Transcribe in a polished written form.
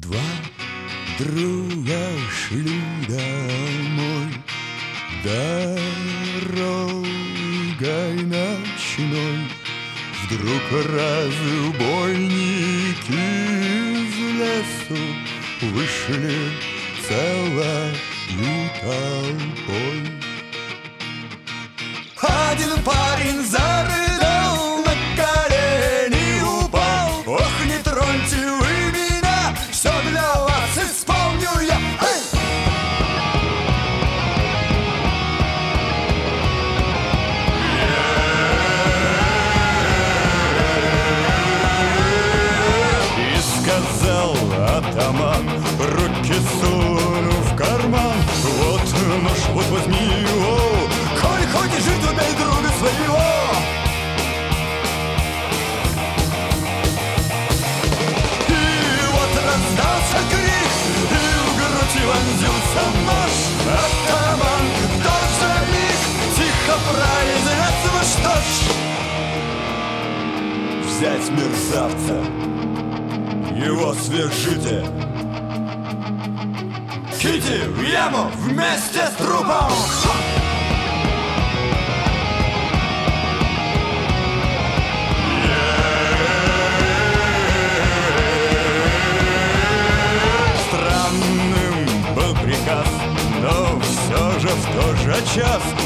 Два друга шли домой дорогой ночной. Вдруг разбойники из лесу вышли целою толпой. Один парень зарыдал, на колени упал. Ох, не троньте вы меня, все для вас исполню я. Эй! И сказал атаман, руки сунув в карман: вот нож, вот возьми его, коль хочешь жить, убей друга своего. И вот раздался крик, и в грудь вонзился нож. Атаман в тот же миг тихо произнес: ну что ж, взять мерзавца, его свяжите, киньте в яму вместе с трупом. Странным был приказ, но все же в тот же час